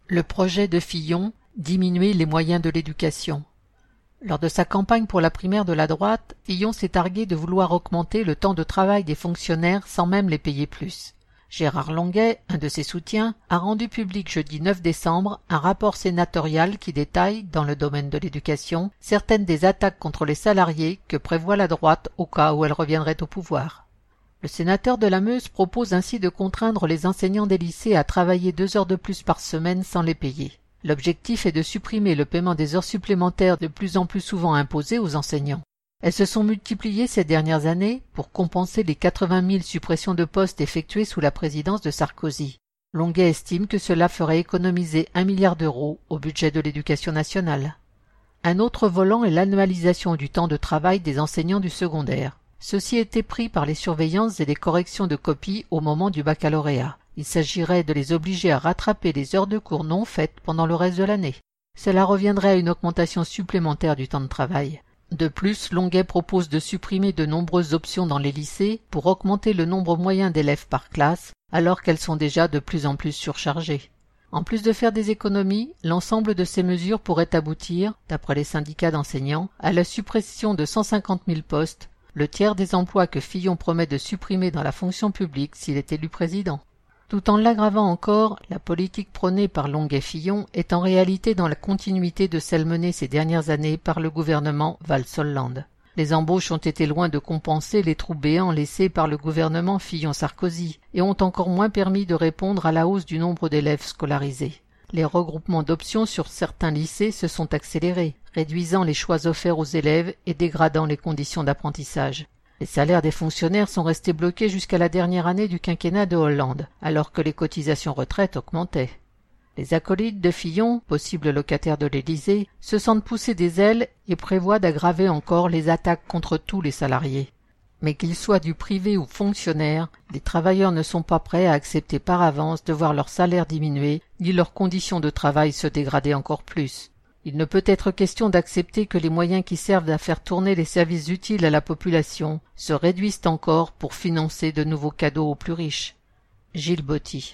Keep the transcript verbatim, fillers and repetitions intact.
Le projet de Fillon, diminuer les moyens de l'éducation. Lors de sa campagne pour la primaire de la droite, Fillon s'est targué de vouloir augmenter le temps de travail des fonctionnaires sans même les payer plus. Gérard Longuet, un de ses soutiens, a rendu public jeudi neuf décembre un rapport sénatorial qui détaille, dans le domaine de l'éducation, certaines des attaques contre les salariés que prévoit la droite au cas où elle reviendrait au pouvoir. Le sénateur de la Meuse propose ainsi de contraindre les enseignants des lycées à travailler deux heures de plus par semaine sans les payer. L'objectif est de supprimer le paiement des heures supplémentaires de plus en plus souvent imposées aux enseignants. Elles se sont multipliées ces dernières années pour compenser les quatre-vingt mille suppressions de postes effectuées sous la présidence de Sarkozy. Longuet estime que cela ferait économiser un milliard d'euros au budget de l'éducation nationale. Un autre volant est l'annualisation du temps de travail des enseignants du secondaire. Ceux-ci étaient pris par les surveillances et les corrections de copies au moment du baccalauréat. Il s'agirait de les obliger à rattraper les heures de cours non faites pendant le reste de l'année. Cela reviendrait à une augmentation supplémentaire du temps de travail. De plus, Longuet propose de supprimer de nombreuses options dans les lycées pour augmenter le nombre moyen d'élèves par classe, alors qu'elles sont déjà de plus en plus surchargées. En plus de faire des économies, l'ensemble de ces mesures pourrait aboutir, d'après les syndicats d'enseignants, à la suppression de cent cinquante mille postes, le tiers des emplois que Fillon promet de supprimer dans la fonction publique s'il est élu président. Tout en l'aggravant encore, la politique prônée par Longuet-Fillon est en réalité dans la continuité de celle menée ces dernières années par le gouvernement Valls-Hollande. Les embauches ont été loin de compenser les trous béants laissés par le gouvernement Fillon-Sarkozy et ont encore moins permis de répondre à la hausse du nombre d'élèves scolarisés. Les regroupements d'options sur certains lycées se sont accélérés, réduisant les choix offerts aux élèves et dégradant les conditions d'apprentissage. Les salaires des fonctionnaires sont restés bloqués jusqu'à la dernière année du quinquennat de Hollande, alors que les cotisations retraite augmentaient. Les acolytes de Fillon, possibles locataires de l'Élysée, se sentent pousser des ailes et prévoient d'aggraver encore les attaques contre tous les salariés. Mais qu'ils soient du privé ou fonctionnaires, les travailleurs ne sont pas prêts à accepter par avance de voir leur salaire diminuer, ni leurs conditions de travail se dégrader encore plus. Il ne peut être question d'accepter que les moyens qui servent à faire tourner les services utiles à la population se réduisent encore pour financer de nouveaux cadeaux aux plus riches. Gilles Botti.